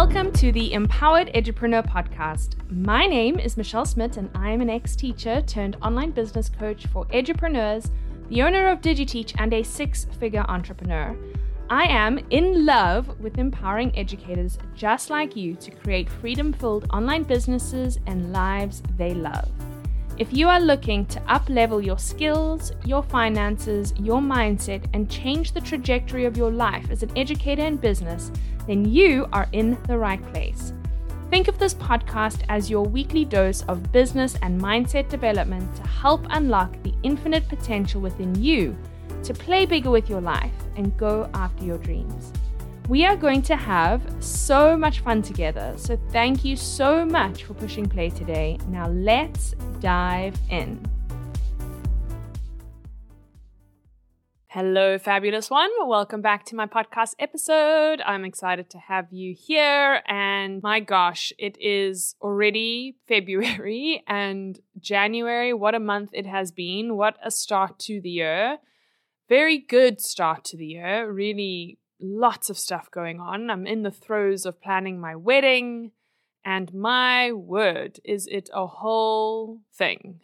Welcome to the Empowered Edupreneur podcast. My name is Michelle Smith and I am an ex-teacher turned online business coach for edupreneurs, the owner of DigiTeach and a six-figure entrepreneur. I am in love with empowering educators just like you to create freedom-filled online businesses and lives they love. If you are looking to up-level your skills, your finances, your mindset, and change the trajectory of your life as an educator in business, then you are in the right place. Think of this podcast as your weekly dose of business and mindset development to help unlock the infinite potential within you to play bigger with your life and go after your dreams. We are going to have so much fun together, so thank you so much for pushing play today. Now let's dive in. Hello, fabulous one. Welcome back to my podcast episode. I'm excited to have you here. And my gosh, it is already February and January. What a month it has been. What a start to the year. Very good start to the year. Really lots of stuff going on. I'm in the throes of planning my wedding. And my word, is it a whole thing.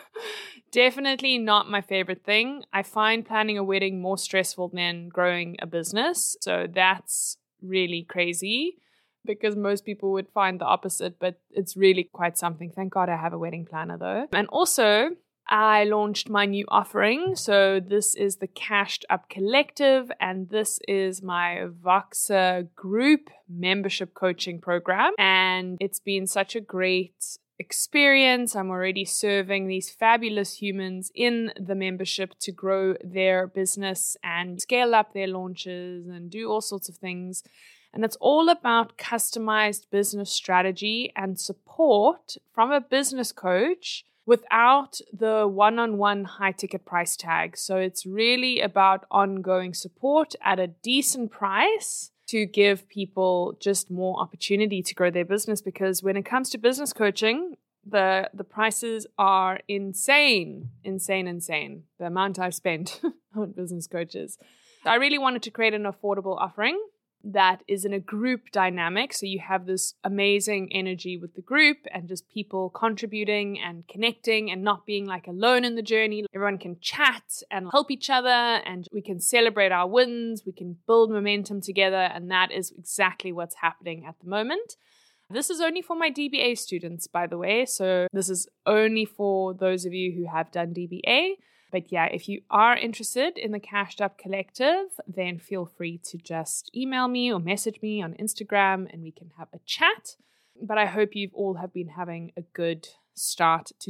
Definitely not my favorite thing. I find planning a wedding more stressful than growing a business. So that's really crazy because most people would find the opposite, but it's really quite something. Thank God I have a wedding planner though. And also, I launched my new offering. So this is the Cashed Up Collective, and this is my Voxer group membership coaching program. And it's been such a great experience. I'm already serving these fabulous humans in the membership to grow their business and scale up their launches and do all sorts of things. And it's all about customized business strategy and support from a business coach without the one-on-one high-ticket price tag. So it's really about ongoing support at a decent price to give people just more opportunity to grow their business. Because when it comes to business coaching, the prices are insane. The amount I've spent on business coaches. I really wanted to create an affordable offering that is in a group dynamic. So you have this amazing energy with the group and just people contributing and connecting and not being like alone in the journey. Everyone can chat and help each other and we can celebrate our wins. We can build momentum together. And that is exactly what's happening at the moment. This is only for my DBA students, by the way. So this is only for those of you who have done DBA. But yeah, if you are interested in the Cashed Up Collective, then feel free to just email me or message me on Instagram and we can have a chat. But I hope you all have been having a good start to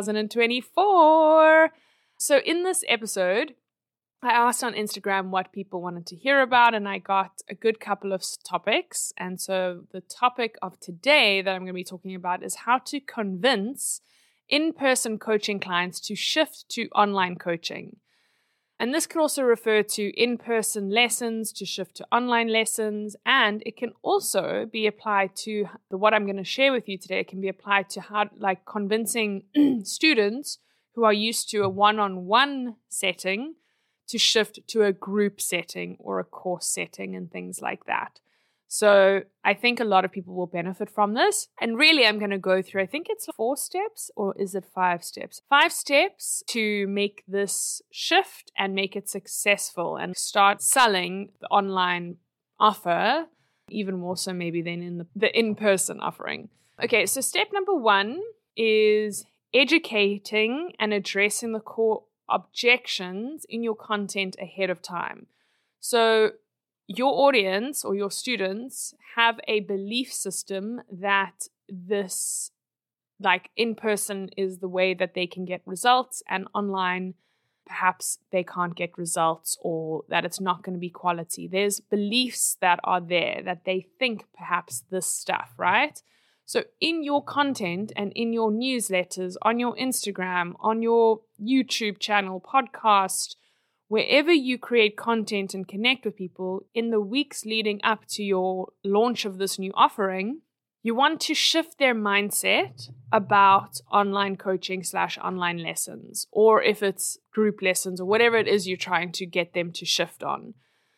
2024. So in this episode, I asked on Instagram what people wanted to hear about and I got a good couple of topics. And so the topic of today that I'm going to be talking about is how to convince in-person coaching clients to shift to online coaching. And this can also refer to in-person lessons to shift to online lessons. And it can also be applied to what I'm going to share with you today. It can be applied to how, like, convincing students who are used to a one-on-one setting to shift to a group setting or a course setting and things like that. So I think a lot of people will benefit from this. And really, I'm going to go through, I think it's 4 steps or is it 5 steps? 5 steps to make this shift and make it successful and start selling the online offer, even more so maybe than in the in-person offering. Okay, so step number 1 is educating and addressing the core objections in your content ahead of time. So your audience or your students have a belief system that this, like, in-person is the way that they can get results and online, perhaps they can't get results or that it's not going to be quality. There's beliefs that are there that they think perhaps this stuff, right? So in your content and in your newsletters, on your Instagram, on your YouTube channel, podcast, wherever you create content and connect with people in the weeks leading up to your launch of this new offering, you want to shift their mindset about online coaching / online lessons, or if it's group lessons or whatever it is you're trying to get them to shift on.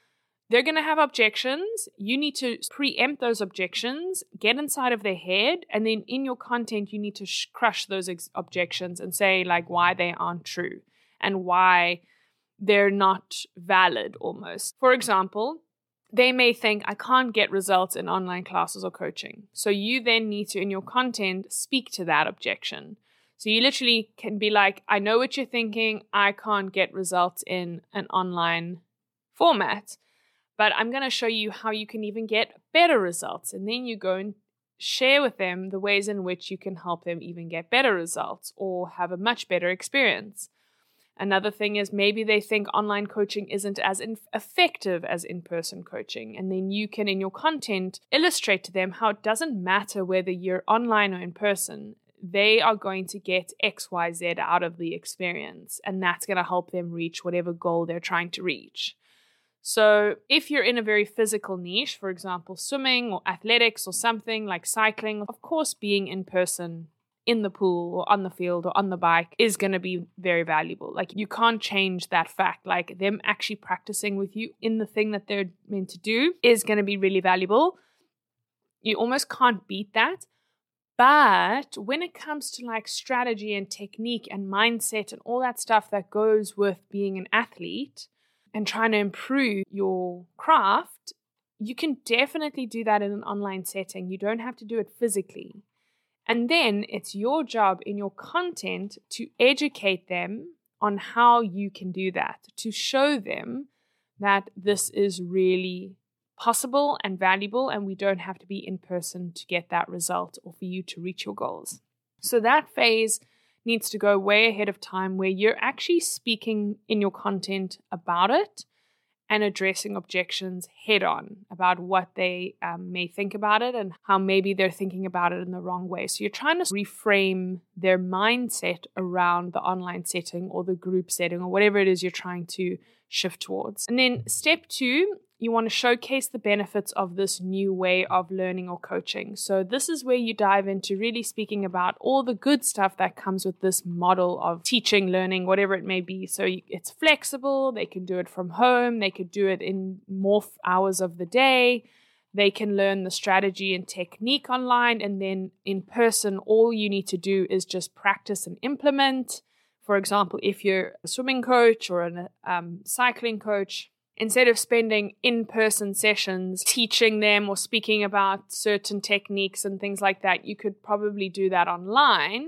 they're going to have objections. You need to preempt those objections, get inside of their head, and then in your content, you need to crush those objections and say like why they aren't true and why they're not valid almost. For example, they may think, I can't get results in online classes or coaching. So you then need to, in your content, speak to that objection. So you literally can be like, I know what you're thinking. I can't get results in an online format, but I'm going to show you how you can even get better results. And then you go and share with them the ways in which you can help them even get better results or have a much better experience. Another thing is maybe they think online coaching isn't as effective as in-person coaching. And then you can, in your content, illustrate to them how it doesn't matter whether you're online or in person. They are going to get X, Y, Z out of the experience. And that's going to help them reach whatever goal they're trying to reach. So if you're in a very physical niche, for example, swimming or athletics or something like cycling, of course, being in person in the pool or on the field or on the bike is going to be very valuable. Like you can't change that fact. Like them actually practicing with you in the thing that they're meant to do is going to be really valuable. You almost can't beat that. But when it comes to like strategy and technique and mindset and all that stuff that goes with being an athlete and trying to improve your craft, you can definitely do that in an online setting. You don't have to do it physically. And then it's your job in your content to educate them on how you can do that, to show them that this is really possible and valuable, and we don't have to be in person to get that result or for you to reach your goals. So that phase needs to go way ahead of time where you're actually speaking in your content about it and addressing objections head on about what they may think about it and how maybe they're thinking about it in the wrong way. So you're trying to reframe their mindset around the online setting or the group setting or whatever it is you're trying to shift towards. And then step 2, you want to showcase the benefits of this new way of learning or coaching. So this is where you dive into really speaking about all the good stuff that comes with this model of teaching, learning, whatever it may be. So it's flexible. They can do it from home. They could do it in more hours of the day. They can learn the strategy and technique online. And then in person, all you need to do is just practice and implement. For example, if you're a swimming coach or a cycling coach, instead of spending in-person sessions teaching them or speaking about certain techniques and things like that, you could probably do that online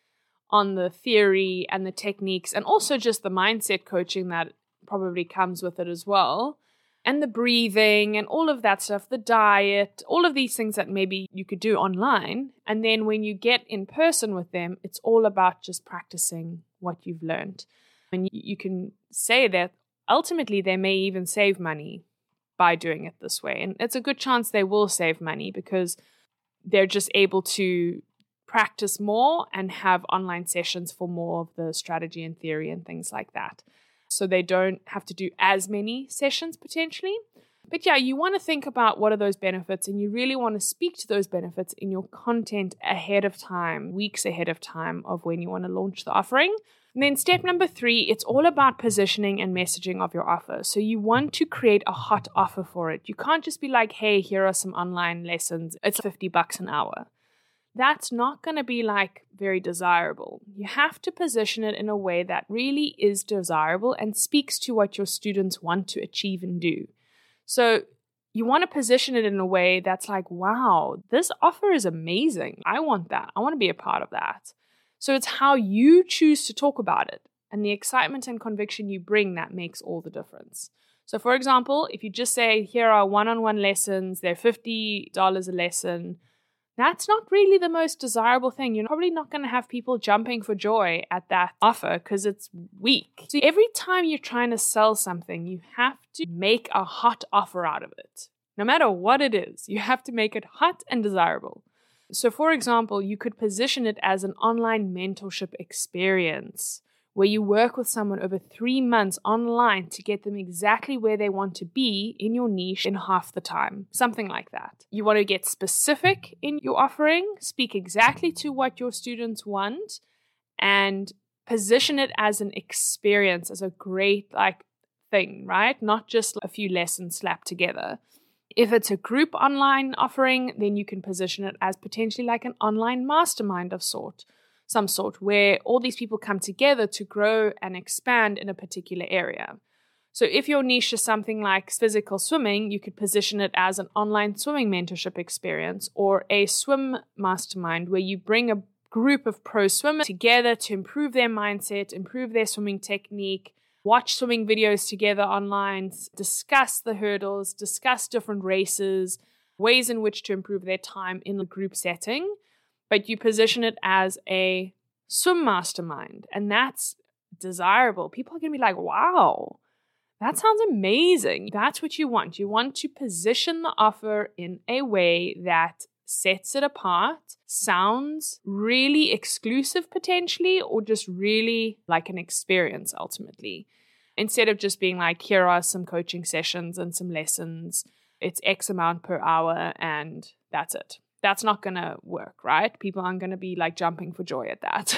on the theory and the techniques and also just the mindset coaching that probably comes with it as well. And the breathing and all of that stuff, the diet, all of these things that maybe you could do online. And then when you get in person with them, it's all about just practicing what you've learned. And you can say that ultimately, they may even save money by doing it this way. And it's a good chance they will save money because they're just able to practice more and have online sessions for more of the strategy and theory and things like that. So they don't have to do as many sessions potentially. But yeah, you want to think about what are those benefits and you really want to speak to those benefits in your content ahead of time, weeks ahead of time of when you want to launch the offering. And then step number 3, it's all about positioning and messaging of your offer. So you want to create a hot offer for it. You can't just be like, hey, here are some online lessons. It's $50 an hour. That's not going to be like very desirable. You have to position it in a way that really is desirable and speaks to what your students want to achieve and do. So you want to position it in a way that's like, wow, this offer is amazing. I want that. I want to be a part of that. So it's how you choose to talk about it and the excitement and conviction you bring that makes all the difference. So for example, if you just say, here are one-on-one lessons, they're $50 a lesson, that's not really the most desirable thing. You're probably not going to have people jumping for joy at that offer because it's weak. So every time you're trying to sell something, you have to make a hot offer out of it. No matter what it is, you have to make it hot and desirable. So for example, you could position it as an online mentorship experience where you work with someone over 3 months online to get them exactly where they want to be in your niche in half the time, something like that. You want to get specific in your offering, speak exactly to what your students want, and position it as an experience, as a great thing, right? Not just a few lessons slapped together. If it's a group online offering, then you can position it as potentially like an online mastermind of some sort, where all these people come together to grow and expand in a particular area. So if your niche is something like physical swimming, you could position it as an online swimming mentorship experience or a swim mastermind where you bring a group of pro swimmers together to improve their mindset, improve their swimming technique, watch swimming videos together online, discuss the hurdles, discuss different races, ways in which to improve their time in the group setting. But you position it as a swim mastermind, and that's desirable. People are going to be like, wow, that sounds amazing. That's what you want. You want to position the offer in a way that sets it apart, sounds really exclusive potentially, or just really like an experience ultimately. Instead of just being like, here are some coaching sessions and some lessons, it's X amount per hour and that's it. That's not going to work, right? People aren't going to be like jumping for joy at that.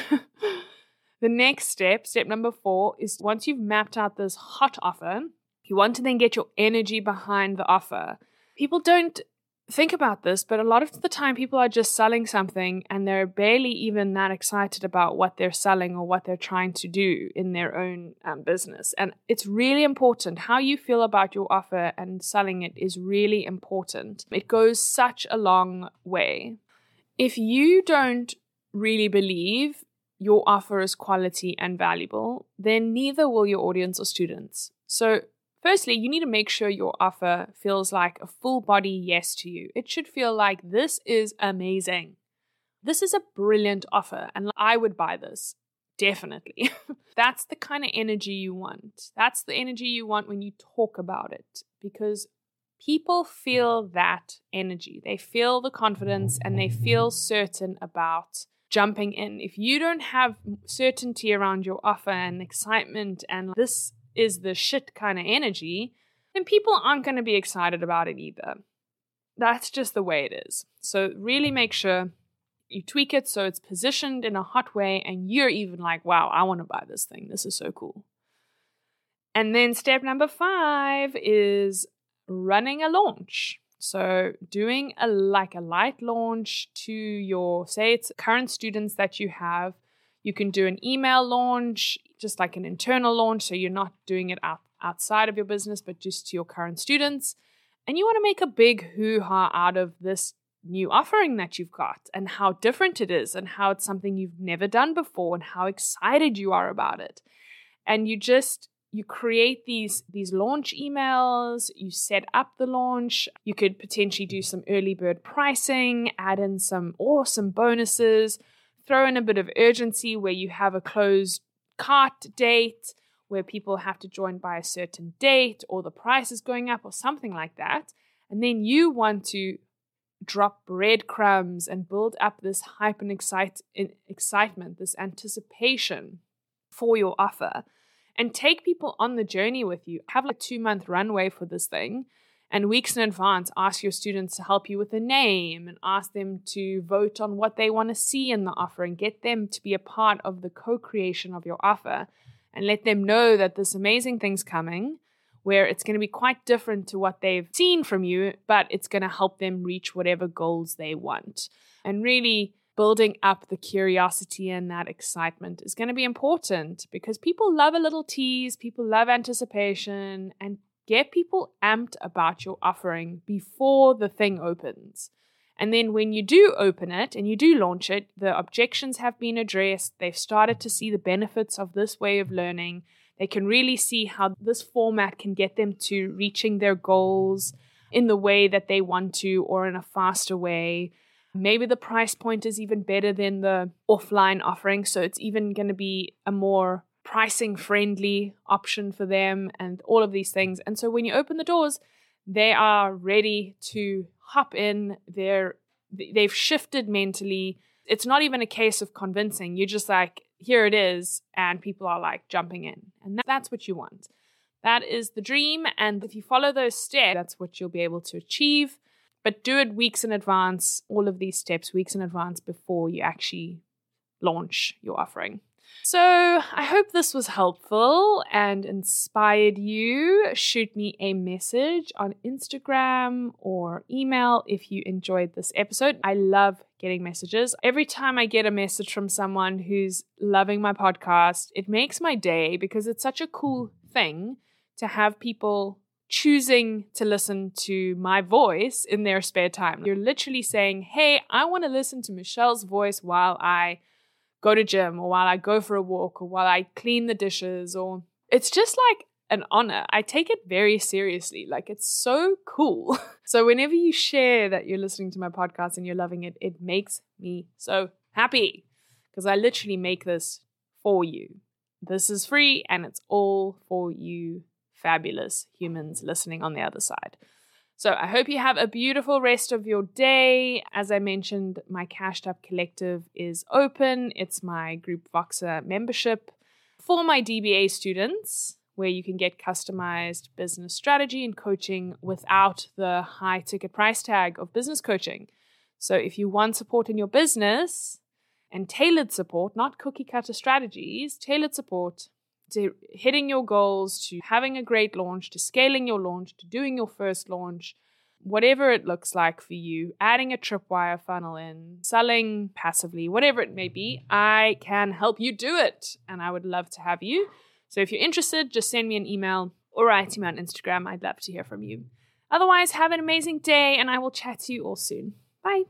The next step number 4, is once you've mapped out this hot offer, you want to then get your energy behind the offer. People don't think about this, but a lot of the time people are just selling something and they're barely even that excited about what they're selling or what they're trying to do in their own business. And it's really important. How you feel about your offer and selling it is really important. It goes such a long way. If you don't really believe your offer is quality and valuable, then neither will your audience or students. So firstly, you need to make sure your offer feels like a full body yes to you. It should feel like this is amazing. This is a brilliant offer and I would buy this. Definitely. That's the kind of energy you want. That's the energy you want when you talk about it, because people feel that energy. They feel the confidence and they feel certain about jumping in. If you don't have certainty around your offer and excitement and this is the shit kind of energy, then people aren't going to be excited about it either. That's just the way it is. So really make sure you tweak it so it's positioned in a hot way and you're even like, wow, I want to buy this thing. This is so cool. And then step number 5 is running a launch. So doing a light launch to your, say it's current students that you have. You can do an email launch, just like an internal launch. So you're not doing it outside of your business, but just to your current students. And you want to make a big hoo-ha out of this new offering that you've got and how different it is and how it's something you've never done before and how excited you are about it. And you create these launch emails, you set up the launch, you could potentially do some early bird pricing, add in some awesome bonuses, throw in a bit of urgency where you have a closed cart date where people have to join by a certain date or the price is going up or something like that. And then you want to drop breadcrumbs and build up this hype and excitement, this anticipation for your offer. And take people on the journey with you. Have like a 2-month runway for this thing. And weeks in advance, ask your students to help you with a name and ask them to vote on what they want to see in the offer and get them to be a part of the co-creation of your offer and let them know that this amazing thing's coming where it's going to be quite different to what they've seen from you, but it's going to help them reach whatever goals they want. And really building up the curiosity and that excitement is going to be important because people love a little tease, people love anticipation, and get people amped about your offering before the thing opens. And then when you do open it and you do launch it, the objections have been addressed. They've started to see the benefits of this way of learning. They can really see how this format can get them to reaching their goals in the way that they want to or in a faster way. Maybe the price point is even better than the offline offering, so it's even going to be a more pricing friendly option for them and all of these things. And so when you open the doors, they are ready to hop in. They've shifted mentally. It's not even a case of convincing. You're just like, here it is, and people are like jumping in. And that's what you want. That is the dream. And if you follow those steps, that's what you'll be able to achieve. But do it weeks in advance, all of these steps weeks in advance before you actually launch your offering. So I hope this was helpful and inspired you. Shoot me a message on Instagram or email if you enjoyed this episode. I love getting messages. Every time I get a message from someone who's loving my podcast, it makes my day because it's such a cool thing to have people choosing to listen to my voice in their spare time. You're literally saying, hey, I want to listen to Michelle's voice while I go to gym or while I go for a walk or while I clean the dishes, or it's just like an honor. I take it very seriously. Like, it's so cool. So whenever you share that you're listening to my podcast and you're loving it, it makes me so happy because I literally make this for you. This is free and it's all for you fabulous humans listening on the other side. So I hope you have a beautiful rest of your day. As I mentioned, my Cashed Up Collective is open. It's my group Voxer membership for my DBA students, where you can get customized business strategy and coaching without the high ticket price tag of business coaching. So if you want support in your business and tailored support, not cookie cutter strategies, tailored support to hitting your goals, to having a great launch, to scaling your launch, to doing your first launch, whatever it looks like for you, adding a tripwire funnel in, selling passively, whatever it may be, I can help you do it. And I would love to have you. So if you're interested, just send me an email or write me on Instagram. I'd love to hear from you. Otherwise, have an amazing day and I will chat to you all soon. Bye.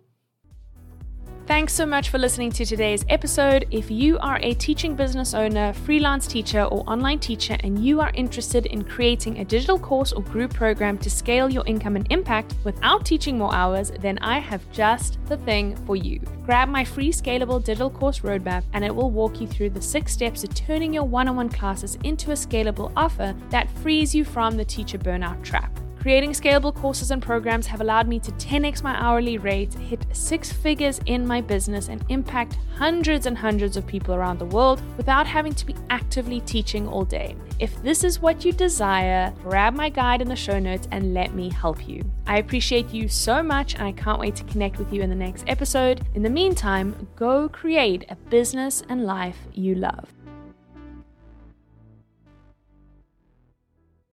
Thanks so much for listening to today's episode. If you are a teaching business owner, freelance teacher, or online teacher, and you are interested in creating a digital course or group program to scale your income and impact without teaching more hours, then I have just the thing for you. Grab my free scalable digital course roadmap and it will walk you through the 6 steps of turning your one-on-one classes into a scalable offer that frees you from the teacher burnout trap. Creating scalable courses and programs have allowed me to 10x my hourly rate, hit 6 figures in my business, and impact hundreds and hundreds of people around the world without having to be actively teaching all day. If this is what you desire, grab my guide in the show notes and let me help you. I appreciate you so much and I can't wait to connect with you in the next episode. In the meantime, go create a business and life you love.